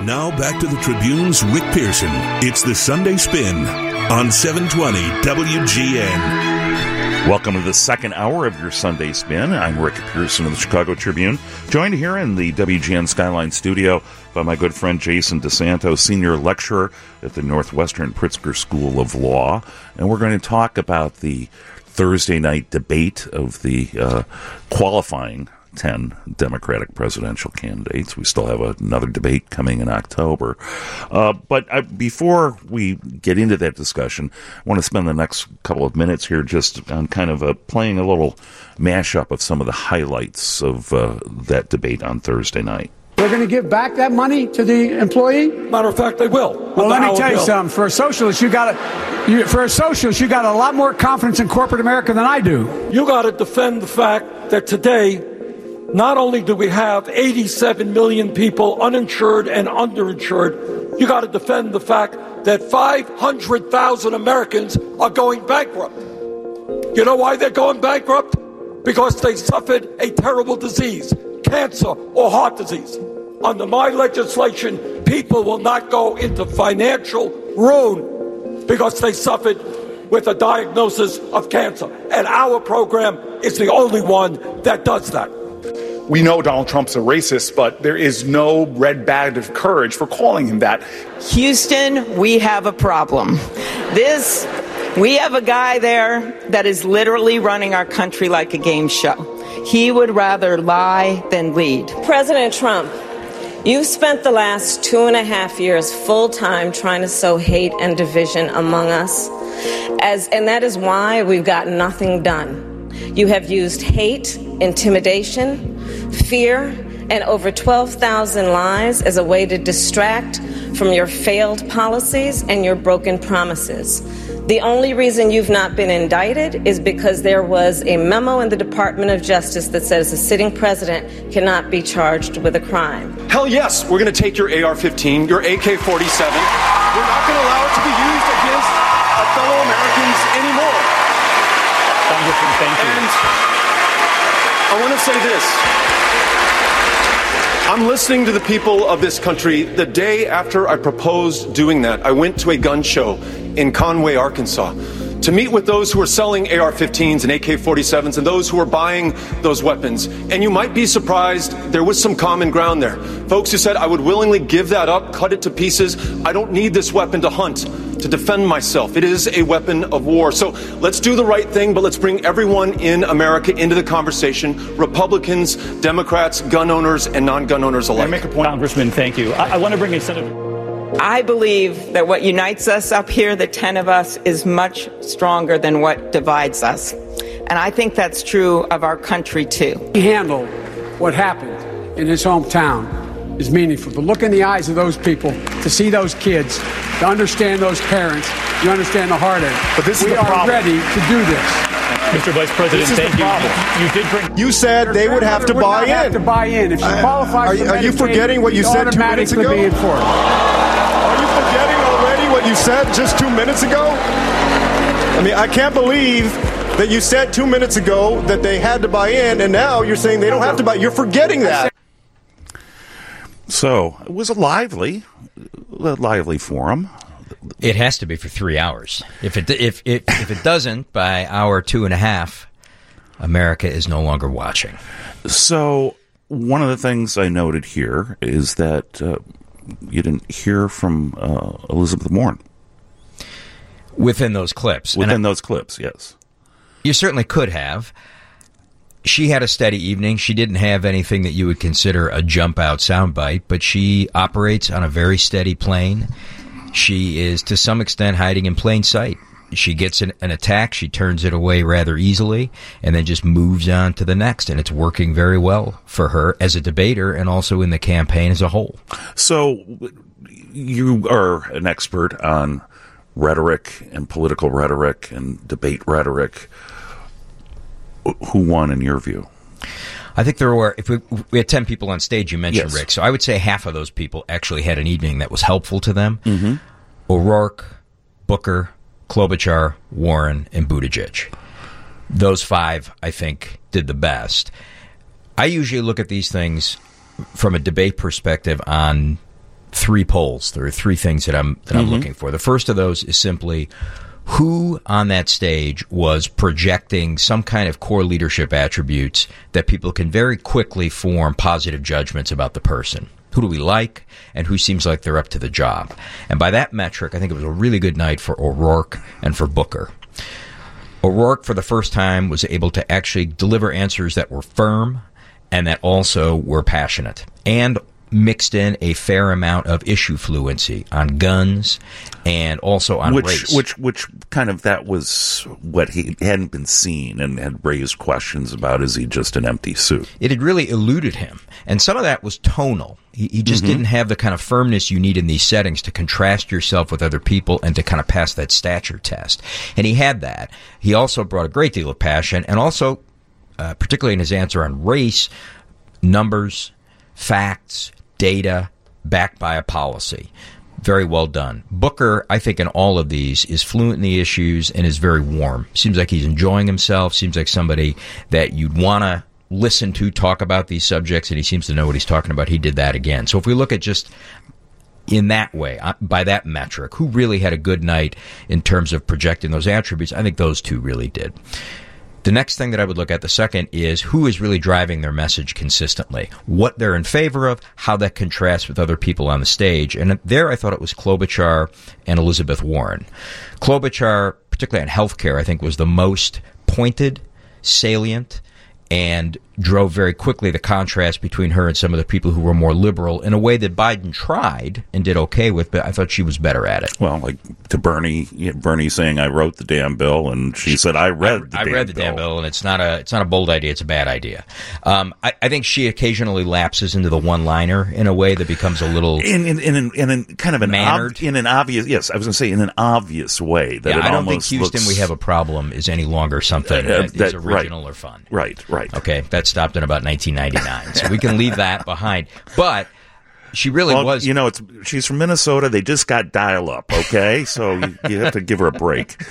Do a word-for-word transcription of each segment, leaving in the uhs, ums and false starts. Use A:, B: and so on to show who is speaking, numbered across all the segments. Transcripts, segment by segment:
A: Now back to the Tribune's Rick Pearson. It's the Sunday Spin on seven twenty W G N.
B: Welcome to the second hour of your Sunday Spin. I'm Rick Pearson of the Chicago Tribune, joined here in the W G N Skyline studio by my good friend Jason DeSanto, senior lecturer at the Northwestern Pritzker School of Law. And we're going to talk about the Thursday night debate of the uh, qualifying ten Democratic presidential candidates. We still have another debate coming in October. Uh, but I, before we get into that discussion, I want to spend the next couple of minutes here just on kind of a, playing a little mashup of some of the highlights of uh, that debate on Thursday night.
C: They're going to give back that money to the employee?
D: Matter of fact, they will.
C: Well, let me tell you something. For a socialist, you got to, you, for a socialist, you got a lot more confidence in corporate America than I do.
D: You got to defend the fact that today, not only do we have eighty-seven million people uninsured and underinsured, you got to defend the fact that five hundred thousand Americans are going bankrupt. You know why they're going bankrupt? Because they suffered a terrible disease, cancer or heart disease. Under my legislation, people will not go into financial ruin because they suffered with a diagnosis of cancer. And our program is the only one that does that.
E: We know Donald Trump's a racist, but there is no red badge of courage for calling him that.
F: Houston, we have a problem. This, we have a guy there that is literally running our country like a game show. He would rather lie than lead.
G: President Trump, you've spent the last two and a half years full-time trying to sow hate and division among us, as, and that is why we've got nothing done. You have used hate, intimidation, fear, and over twelve thousand lies as a way to distract from your failed policies and your broken promises. The only reason you've not been indicted is because there was a memo in the Department of Justice that says a sitting president cannot be charged with a crime.
H: Hell yes, we're going to take your A R fifteen, your A K forty-seven. We're not going to allow it to be used against our fellow Americans anymore.
I: Congressman, thank you.
H: And I want to say this. I'm listening to the people of this country. The day after I proposed doing that, I went to a gun show in Conway, Arkansas, to meet with those who are selling A R fifteens and A K forty-sevens and those who are buying those weapons. And you might be surprised, there was some common ground there. Folks who said, I would willingly give that up, cut it to pieces. I don't need this weapon to hunt, to defend myself. It is a weapon of war. So let's do the right thing, but let's bring everyone in America into the conversation. Republicans, Democrats, gun owners, and non-gun owners alike.
I: I make a point. Congressman, thank you. I, I want to bring a Senator.
F: I believe that what unites us up here, the ten of us, is much stronger than what divides us. And I think that's true of our country, too.
C: He handled what happened in his hometown is meaningful. To look in the eyes of those people, to see those kids, to understand those parents, you understand the heartache.
E: But this is
C: we
E: the
C: are
E: problem.
C: ready to do this.
I: Mister Vice President, thank you. you. You did bring.
J: You said they would have to
C: would
J: buy
C: not have
J: in.
C: to buy in. If she qualifies
J: are,
C: for
J: are you
C: Medicaid,
J: forgetting what you
C: she'd
J: said two minutes
C: automatically
J: ago?
C: be enforced.
J: Are you forgetting already what you said just two minutes ago? I mean, I can't believe that you said two minutes ago that they had to buy in, and now you're saying they don't have to buy. You're forgetting that.
B: So it was a lively, a lively forum.
K: It has to be for three hours. If it if if if it doesn't by hour two and a half, America is no longer watching.
B: So one of the things I noted here is that uh, you didn't hear from uh, Elizabeth Warren
K: within those clips.
B: Within
K: and I,
B: those clips, yes,
K: you certainly could have. She had a steady evening. She didn't have anything that you would consider a jump-out soundbite, but she operates on a very steady plane. She is, to some extent, hiding in plain sight. She gets an, an attack, she turns it away rather easily, and then just moves on to the next, and it's working very well for her as a debater and also in the campaign as a whole.
B: So you are an expert on rhetoric and political rhetoric and debate rhetoric. Who won in your view?
K: I think there were, if we, we had ten people on stage, you mentioned,
B: yes.
K: Rick, so I would say half of those people actually had an evening that was helpful to them.
B: Mm-hmm.
K: O'Rourke, Booker, Klobuchar, Warren, and Buttigieg. Those five, I think, did the best. I usually look at these things from a debate perspective on three polls. There are three things that I'm that I'm
B: Mm-hmm.
K: looking for. The first of those is simply who on that stage was projecting some kind of core leadership attributes that people can very quickly form positive judgments about the person. Who do we like, and who seems like they're up to the job? And by that metric, I think it was a really good night for O'Rourke and for Booker. O'Rourke, for the first time, was able to actually deliver answers that were firm and that also were passionate, and mixed in a fair amount of issue fluency on guns and also on
B: which,
K: race.
B: Which, which kind of, that was what he hadn't been seen and had raised questions about. Is he just an empty suit?
K: It had really eluded him. And some of that was tonal. He, he just
B: Mm-hmm.
K: didn't have the kind of firmness you need in these settings to contrast yourself with other people and to kind of pass that stature test. And he had that. He also brought a great deal of passion, and also, uh, particularly in his answer on race, numbers, facts, data, backed by a policy. Very well done. Booker, I think, in all of these, is fluent in the issues and is very warm. Seems like he's enjoying himself. Seems like somebody that you'd want to listen to talk about these subjects, and he seems to know what he's talking about. He did that again. So if we look at just in that way, uh, by that metric, who really had a good night in terms of projecting those attributes, I think those two really did. The next thing that I would look at, the second, is who is really driving their message consistently, what they're in favor of, how that contrasts with other people on the stage. And there I thought it was Klobuchar and Elizabeth Warren. Klobuchar, particularly on healthcare, I think was the most pointed, salient, and drove very quickly the contrast between her and some of the people who were more liberal in a way that Biden tried and did okay with, but I thought she was better at it.
B: Well, like to Bernie, Bernie saying, "I wrote the damn bill," and she said, "I read
K: I,
B: the
K: I
B: damn
K: read the
B: bill.
K: damn bill, and it's not a it's not a bold idea; it's a bad idea." Um, I, I think she occasionally lapses into the one-liner in a way that becomes a little
B: in in in, in, in kind of an
K: mannered.
B: ob- in an obvious yes, I was going to say in an obvious way that
K: yeah,
B: it
K: I don't think
B: almost
K: Houston
B: looks,
K: we have a problem is any longer something
B: Uh,
K: that,
B: that-
K: is original
B: right.
K: or fun.
B: Right, right.
K: Okay, that stopped in about nineteen ninety-nine, so we can leave that behind. But she really
B: well,
K: was.
B: You know, it's she's from Minnesota. They just got dial-up, okay? So you, you have to give her a break.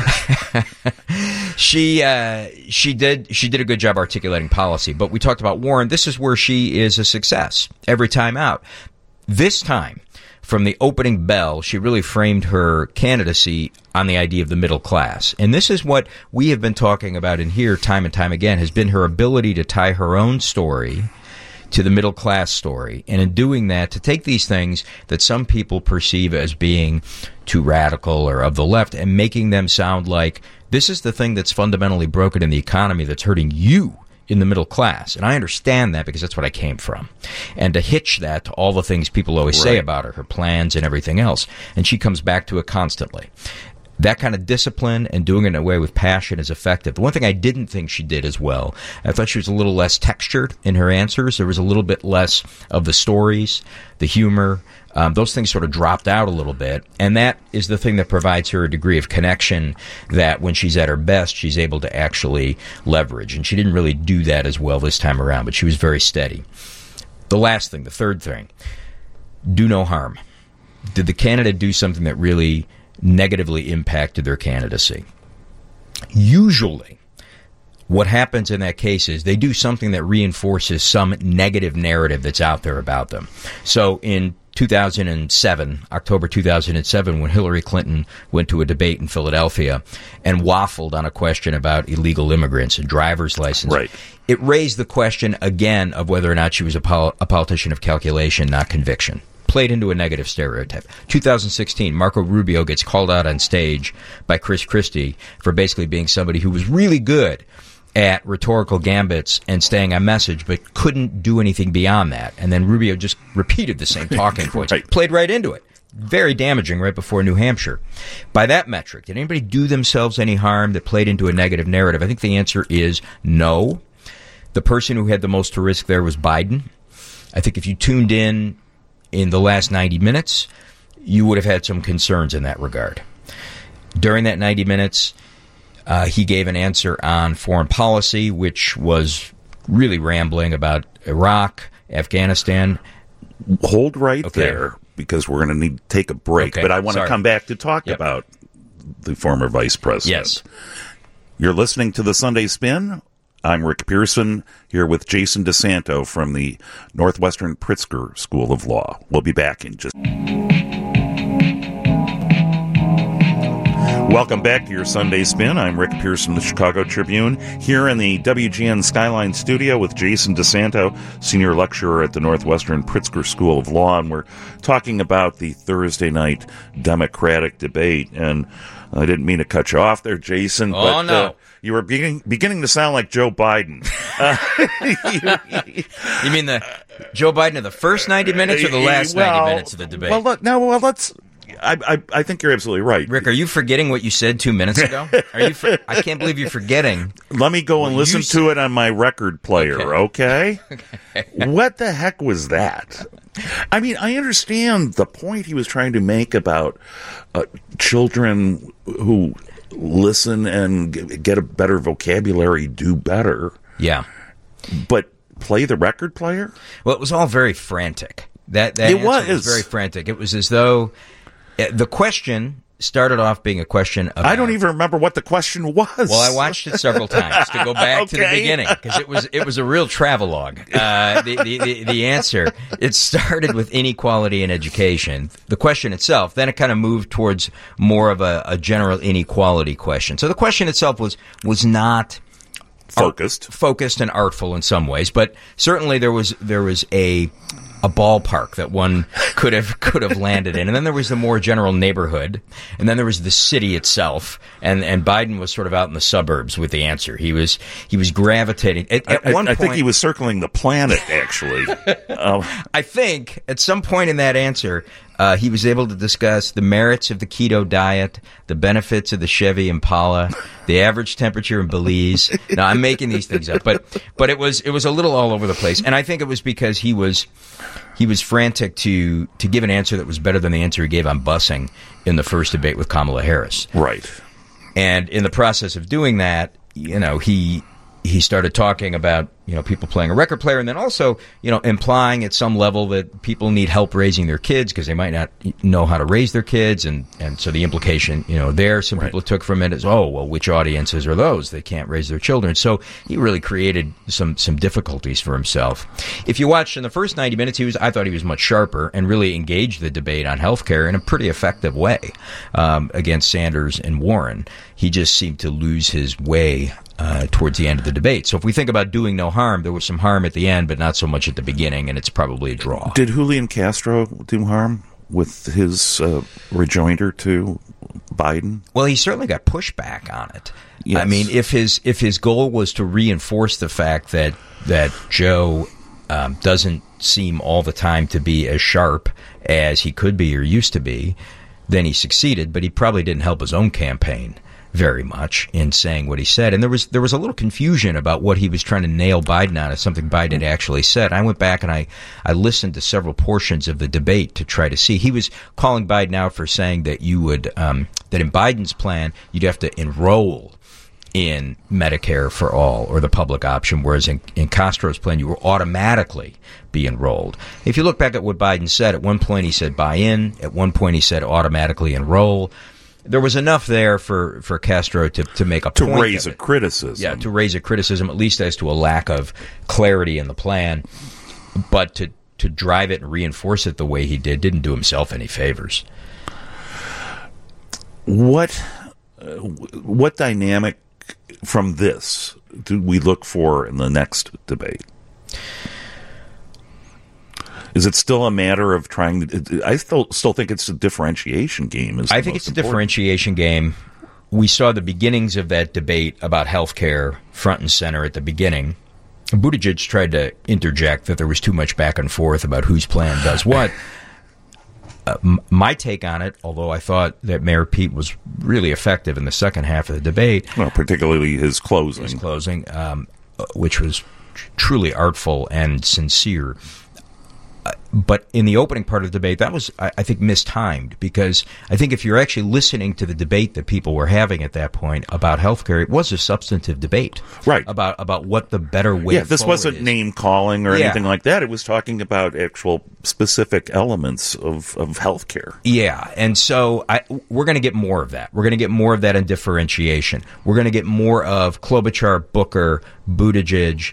K: She uh, she did she did a good job articulating policy, but we talked about Warren. This is where she is a success every time out. This time, from the opening bell, she really framed her candidacy on the idea of the middle class. And this is what we have been talking about in here time and time again, has been her ability to tie her own story to the middle class story. And in doing that, to take these things that some people perceive as being too radical or of the left and making them sound like this is the thing that's fundamentally broken in the economy that's hurting you in the middle class. And I understand that because that's what I came from. And to hitch that to all the things people always say
B: Right.
K: about her, her plans and everything else. And she comes back to it constantly. That kind of discipline and doing it in a way with passion is effective. The one thing I didn't think she did as well, I thought she was a little less textured in her answers. There was a little bit less of the stories, the humor. Um, those things sort of dropped out a little bit. And that is the thing that provides her a degree of connection that when she's at her best, she's able to actually leverage. And she didn't really do that as well this time around, but she was very steady. The last thing, the third thing, do no harm. Did the candidate do something that really negatively impacted their candidacy? Usually, what happens in that case is they do something that reinforces some negative narrative that's out there about them. So in two thousand seven, October two thousand seven, when Hillary Clinton went to a debate in Philadelphia and waffled on a question about illegal immigrants and driver's license,
B: Right.
K: it raised the question again of whether or not she was a, pol- a politician of calculation, not conviction. Played into a negative stereotype. two thousand sixteen, Marco Rubio gets called out on stage by Chris Christie for basically being somebody who was really good at rhetorical gambits and staying on message, but couldn't do anything beyond that. And then Rubio just repeated the same talking points.
B: Right.
K: Played right into it. Very damaging right before New Hampshire. By that metric, did anybody do themselves any harm that played into a negative narrative? I think the answer is no. The person who had the most to risk there was Biden. I think if you tuned in in the last ninety minutes, you would have had some concerns in that regard. During that ninety minutes, uh, he gave an answer on foreign policy, which was really rambling about Iraq, Afghanistan.
B: Hold right
K: Okay.
B: there, because we're going to need to take a break.
K: Okay,
B: But I want to
K: sorry.
B: come back to talk
K: Yep.
B: about the former vice president.
K: Yes.
B: You're listening to the Sunday Spin I'm Rick Pearson, here with Jason DeSanto from the Northwestern Pritzker School of Law. We'll be back in just... Welcome back to your Sunday Spin. I'm Rick Pearson, the Chicago Tribune, here in the W G N Skyline studio with Jason DeSanto, senior lecturer at the Northwestern Pritzker School of Law, and we're talking about the Thursday night Democratic debate. And I didn't mean to cut you off there, Jason,
K: oh,
B: but
K: no.
B: uh, you were beginning, beginning to sound like Joe Biden. Uh,
K: you mean the Joe Biden of the first ninety minutes or the last
B: well,
K: ninety minutes of the debate?
B: Well, look, now, well, let's... I, I I think you're absolutely right.
K: Rick, are you forgetting what you said two minutes ago? Are you? For, I can't believe you're forgetting.
B: Let me go and listen to it on my record player, okay? okay? okay. What the heck was that? I mean, I understand the point he was trying to make about uh, children who listen and g- get a better vocabulary do better.
K: Yeah.
B: But play the record player?
K: Well, it was all very frantic. That, that
B: it was.
K: was very frantic. It was as though... The question started off being a question about...
B: I don't even remember what the question was.
K: Well, I watched it several times to go back okay. to the beginning because it was it was a real travelogue. Uh, the, the, the, the answer, it started with inequality in education. The question itself, then it kind of moved towards more of a, a general inequality question. So the question itself was was not...
B: Focused.
K: Art, focused and artful in some ways, but certainly there was there was a... a ballpark that one could have could have landed in, and then there was the more general neighborhood, and then there was the city itself, and and Biden was sort of out in the suburbs with the answer. He was he was gravitating at, at
B: I,
K: one
B: I,
K: point.
B: I think he was circling the planet. Actually, um,
K: I think at some point in that answer, uh, he was able to discuss the merits of the keto diet, the benefits of the Chevy Impala, the average temperature in Belize. Now I'm making these things up, but but it was it was a little all over the place, and I think it was because he was. He was frantic to to give an answer that was better than the answer he gave on busing in the first debate with Kamala Harris.
B: Right.
K: And in the process of doing that, you know, he he started talking about, you know, people playing a record player, and then also, you know, implying at some level that people need help raising their kids because they might not know how to raise their kids. And, and so the implication, you know, there, some right. people took from it is, oh, well, which audiences are those? They can't raise their children. So he really created some, some difficulties for himself. If you watched in the first ninety minutes, he was, I thought he was much sharper and really engaged the debate on healthcare in a pretty effective way um, against Sanders and Warren. He just seemed to lose his way Uh, towards the end of the debate. So if we think about doing no harm, there was some harm at the end, but not so much at the beginning, and it's probably a draw.
B: Did Julian Castro do harm with his uh, rejoinder to Biden?
K: Well, he certainly got pushback on it.
B: Yes.
K: I mean, if his if his goal was to reinforce the fact that that Joe um, doesn't seem all the time to be as sharp as he could be or used to be, then he succeeded, but he probably didn't help his own campaign very much in saying what he said. And there was there was a little confusion about what he was trying to nail Biden on as something Biden had actually said. I went back and I, I listened to several portions of the debate to try to see. He was calling Biden out for saying that you would um, that in Biden's plan you'd have to enroll in Medicare for all or the public option, whereas in, in Castro's plan you will automatically be enrolled. If you look back at what Biden said, at one point he said buy in, at one point he said automatically enroll. There was enough there for, for Castro to, to make a
B: to
K: point.
B: To raise
K: of
B: a
K: it.
B: criticism.
K: Yeah, to raise a criticism, at least as to a lack of clarity in the plan. But to, to drive it and reinforce it the way he did didn't do himself any favors.
B: What uh, what dynamic from this do we look for in the next debate? Is it still a matter of trying to... I still still think it's a differentiation game. Is
K: I think it's a differentiation game. We saw the beginnings of that debate about health care front and center at the beginning. Buttigieg tried to interject that there was too much back and forth about whose plan does what. Uh, m- my take on it, although I thought that Mayor Pete was really effective in the second half of the debate...
B: Well, particularly his closing.
K: His closing, um, which was tr- truly artful and sincere. but in the opening part of the debate, that was, I, I think, mistimed, because I think if you're actually listening to the debate that people were having at that point about healthcare, it was a substantive debate,
B: right?
K: About about what the better way.
B: Yeah, this wasn't
K: is.
B: name calling or
K: yeah.
B: anything like that. It was talking about actual specific elements of of healthcare.
K: Yeah, and so I, we're going to get more of that. We're going to get more of that in differentiation. We're going to get more of Klobuchar, Booker, Buttigieg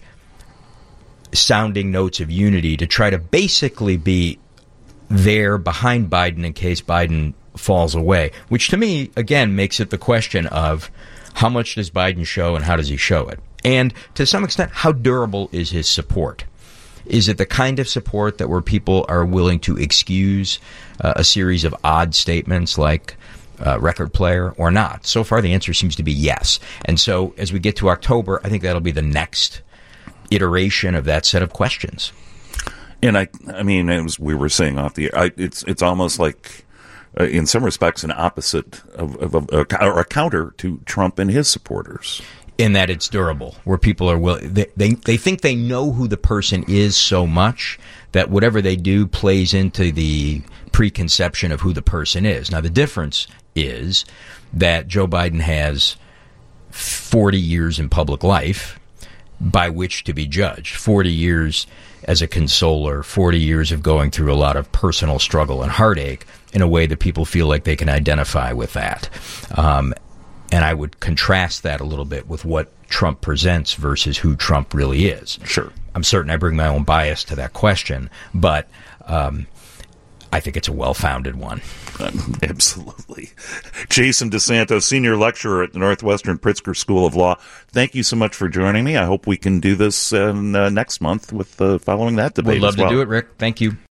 K: sounding notes of unity to try to basically be there behind Biden in case Biden falls away, which to me, again, makes it the question of how much does Biden show and how does he show it? And to some extent, how durable is his support? Is it the kind of support that where people are willing to excuse uh, a series of odd statements like uh, record player or not? So far, the answer seems to be yes. And so as we get to October, I think that'll be the next iteration of that set of questions.
B: And I, I mean, as we were saying off the air, I, it's it's almost like, uh, in some respects, an opposite of, of, of a, or a counter to Trump and his supporters.
K: In that it's durable, where people are willing, they, they they think they know who the person is so much that whatever they do plays into the preconception of who the person is. Now, the difference is that Joe Biden has forty years in public life by which to be judged. forty years as a consoler, forty years of going through a lot of personal struggle and heartache in a way that people feel like they can identify with that. Um, and I would contrast that a little bit with what Trump presents versus who Trump really is.
B: Sure.
K: I'm certain I bring my own bias to that question, but um, I think it's a well-founded one.
B: Um, absolutely. Jason DeSanto, Senior Lecturer at the Northwestern Pritzker School of Law. Thank you so much for joining me. I hope we can do this uh, next month with uh, following that debate.
K: We'd love
B: as well.
K: to do it, Rick. Thank you.